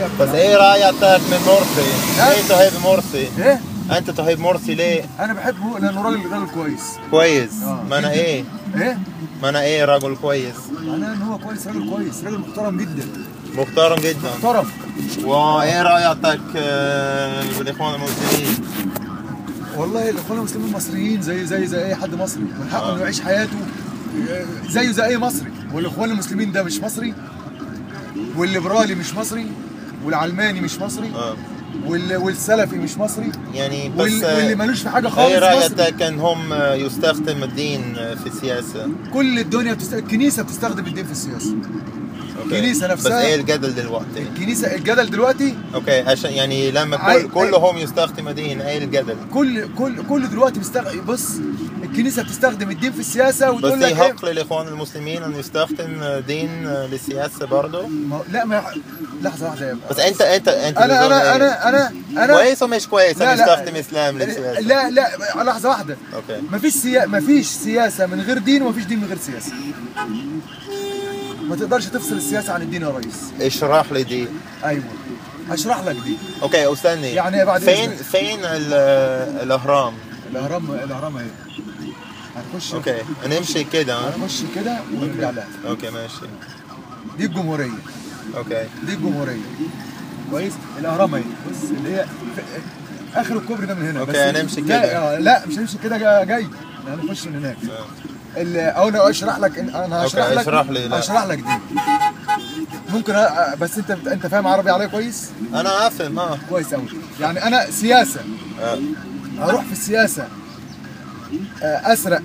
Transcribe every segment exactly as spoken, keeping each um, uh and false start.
بس ايه رايك من مرسي؟ ليه تحب مرسي؟ ايه؟ انت تحب مرسي ليه؟ انا بحبه لانه راجل راجل كويس. كويس؟ آه. معنى ايه؟ ايه؟ معنى ايه راجل كويس؟ معناه ان هو كويس، راجل كويس، راجل محترم جدا. محترم جدا. محترم. وايه رايك بالاخوان المسلمين؟ والله الاخوان المسلمين المصريين زي زي زي اي حد مصري، من حقه انه يعيش حياته زيه زي اي مصري. والاخوان المسلمين ده مش مصري، والليبرالي مش مصري، والعلماني مش مصري، آه. والسلفي مش مصري، يعني بس واللي مالوش في حاجه خالص. ايه رايك ان هم يستخدم الدين في السياسه؟ كل الدنيا بتست... الكنيسه بتستخدم الدين في السياسه. الكنيسه نفسها. بس ايه الجدل دلوقتي؟ الكنيسه الجدل دلوقتي اوكي عشان يعني لما كل كلهم يستخدموا دين، ايه الجدل؟ كل كل كل دلوقتي بيستخدم. بص، الكنيسه بتستخدم الدين في السياسه وتقول لك بس حق للاخوان المسلمين ان يستخدم دين للسياسه برضه؟ لا ما لحظه واحده يا بس انت انت انت انا انا انا انا انا كويس ومش كويس ان يستخدم اسلام للسياسه؟ لا لا لحظه واحده. اوكي ما فيش سيا... ما فيش سياسه من غير دين، وما فيش دين من غير سياسه. ما تقدرش تفصل السياسه عن الدين يا ريس. اشرح لي دي. ايوه اشرح لك دي. اوكي استني. يعني بعد فين إذنك. فين الاهرام؟ الاهرام الاهرام اهي. هنخش. اوكي نمشي كده. هنخش كده ونرجع لها. اوكي ماشي. دي الجمهوريه. اوكي دي الجمهوريه. كويس. الاهرام اهي. بص اللي هي اخر الكوبري ده من هنا. اوكي هنمشي كده. لا مش هنمشي كده، جاي هنخش من هناك. او انا اشرح لك. انا هشرح لك. اشرح لي. لا اشرح لك دي ممكن. بس انت انت فاهم عربي عليا كويس؟ انا افهم. اه كويس قوي. يعني انا سياسه آه. اروح في السياسه اسرق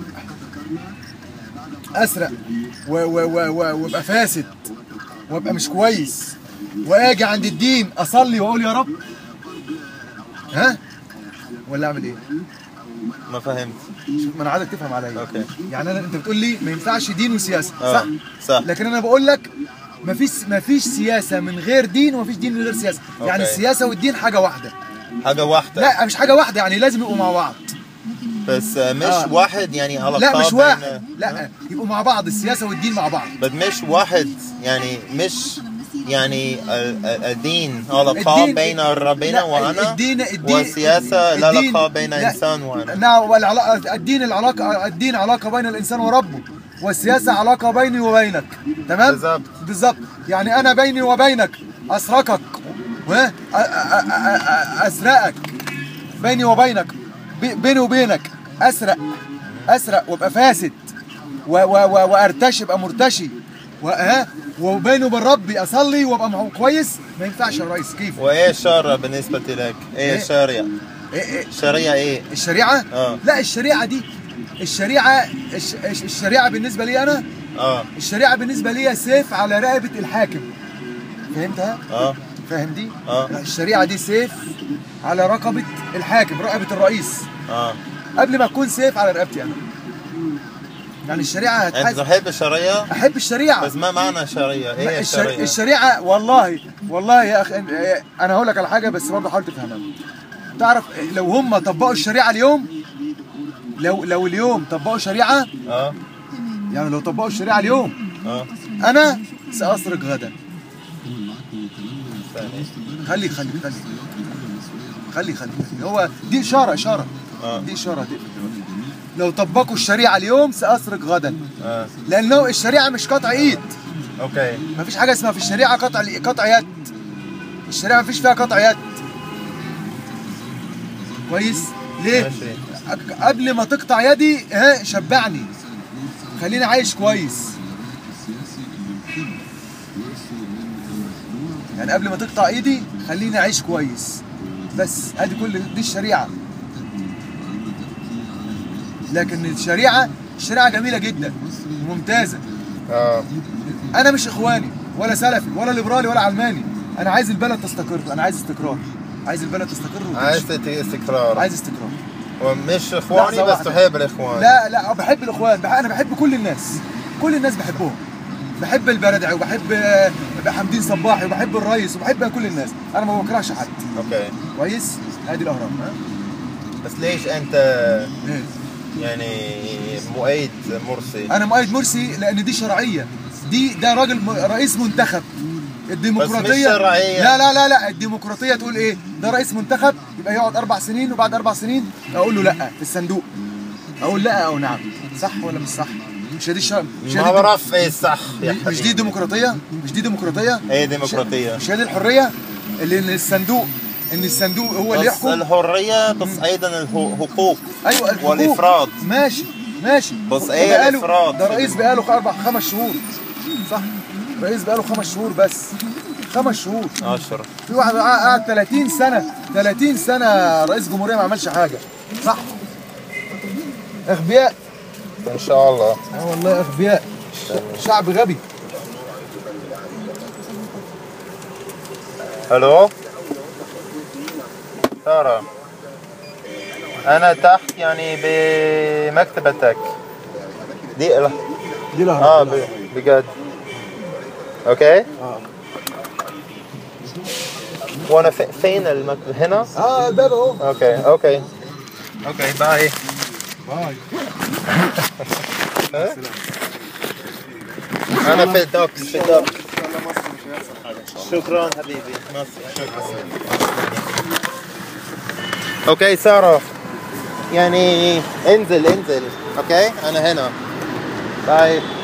اسرق وابقى فاسد وابقى مش كويس، واجي عند الدين اصلي واقول يا رب، ها؟ ولا اعمل ايه؟ ما فهمت. شوف، ما انا عايزك تفهم عليا. اوكي. يعني انا انت بتقول لي ما ينفعش دين وسياسه، آه. صح؟ صح. لكن انا بقول لك ما فيش ما فيش سياسه من غير دين، وما فيش دين من غير سياسه. أوكي. يعني السياسه والدين حاجه واحده. حاجه واحده؟ لا مش حاجه واحده، يعني لازم يبقوا مع بعض. بس مش آه. واحد يعني على لا مش واحد. لا يبقوا مع بعض، السياسه والدين مع بعض. بس مش واحد، يعني مش يعني الدين علاقة بين ربنا وانا، الدين الدين والسياسة لا علاقة بين انسان وانا. نعم، والعلاقة الدين العلاقة الدين علاقة بين الانسان وربه، والسياسة علاقة بيني وبينك. تمام؟ بالظبط بالظبط. يعني انا بيني وبينك اسرقك، اسرقك بيني وبينك، بيني وبينك اسرق اسرق وابقى فاسد، وارتشي ابقى مرتشي، وها وبيني وبين ربي اصلي وابقى كويس. ما ينفعش يا ريس. كيف؟ وايه الشرع بالنسبه لك؟ ايه الشريعه؟ ايه ايه الشريعه ايه؟ الشريعه؟ اه لا الشريعه دي الشريعه الش... الشريعه بالنسبه لي انا اه الشريعه بالنسبه لي سيف على رقبه الحاكم. فهمتها؟ اه فاهم دي؟ اه الشريعه دي سيف على رقبه الحاكم، رقبه الرئيس، اه قبل ما تكون سيف على رقبتي انا. يعني الشريعه هتحس... انت تحب الشريعه؟ احب الشريعه. بس ما معنى الشريعه؟ ايه الشريعه؟ الشريعه والله والله يا اخي انا هقول لك على حاجه، بس برضه حاول تفهمها. تعرف لو هم طبقوا الشريعه اليوم، لو لو اليوم طبقوا شريعه، اه يعني لو طبقوا الشريعه اليوم، اه انا ساسرق غدا. خلي خلي خلي خلي خلي هو دي اشاره اشاره آه. دي اشاره دي. لو طبقوا الشريعه اليوم ساسرق غدا. آه. لانه الشريعه مش قطع ايد. اوكي. مفيش حاجه اسمها في الشريعه قطع قطع يد. الشريعه مفيش فيها قطع يد. كويس؟ ليه؟ ماشي. قبل ما تقطع يدي ها شبعني، خليني عايش كويس. يعني قبل ما تقطع ايدي خليني اعيش كويس. بس ادي كل دي الشريعه. لكن الشريعه الشريعه جميله جدا وممتازه. اه انا مش اخواني ولا سلفي ولا ليبرالي ولا علماني. انا عايز البلد تستقر. انا عايز استقرار. عايز البلد تستقر وتمشي. عايز استقرار. عايز استقرار. ومش اخواني بس تحب الاخوان؟ لا لا بحب الاخوان. بح... انا بحب كل الناس. كل الناس بحبهم. بحب البردعي وبحب حمدين صباحي وبحب الرئيس وبحب كل الناس. انا ما بكرهش حد. اوكي كويس؟ ادي الاهرام. ها بس ليش انت إيه؟ يعني مؤيد مرسي؟ انا مؤيد مرسي لان دي شرعيه. دي ده راجل رئيس منتخب. الديمقراطيه شرعية. لا لا لا لا الديمقراطيه تقول ايه؟ ده رئيس منتخب يبقى يقعد اربع سنين وبعد اربع سنين اقول له لا في الصندوق. اقول لا او نعم. صح ولا مش صح؟ مش دي الشرع؟ ما بعرف ايه الصح يا حبيبي. مش دي ديمقراطيه؟ مش دي ديمقراطيه؟ ايه ديمقراطيه؟ مش هذه الحريه اللي ان الصندوق ان الصندوق هو اللي بس يحكم. الحريه بس ايضا الحقوق. ايوه الحقوق والافراد. ماشي ماشي. بس ايه الافراد؟ ده رئيس بقاله اربع خمس شهور. صح؟ رئيس بقاله خمس شهور بس. خمس شهور. عشرة. في واحد قعد ثلاثين سنه ثلاثين سنه رئيس جمهوريه ما عملش حاجه. صح؟ اغبياء. ان شاء الله. اه والله اغبياء. شعب غبي. الو سارة، أنا تحت يعني بمكتبتك دي ال... دي لها اه ب... بجد. اوكي؟ اه وانا في... فين المكتب؟ هنا؟ اه الباب اهو. اوكي اوكي اوكي باي باي. انا في الدوكس في الدوكس. شكرا حبيبي. مصر. شكرا. اوكي سارة، يعني انزل انزل. اوكي انا هنا. باي.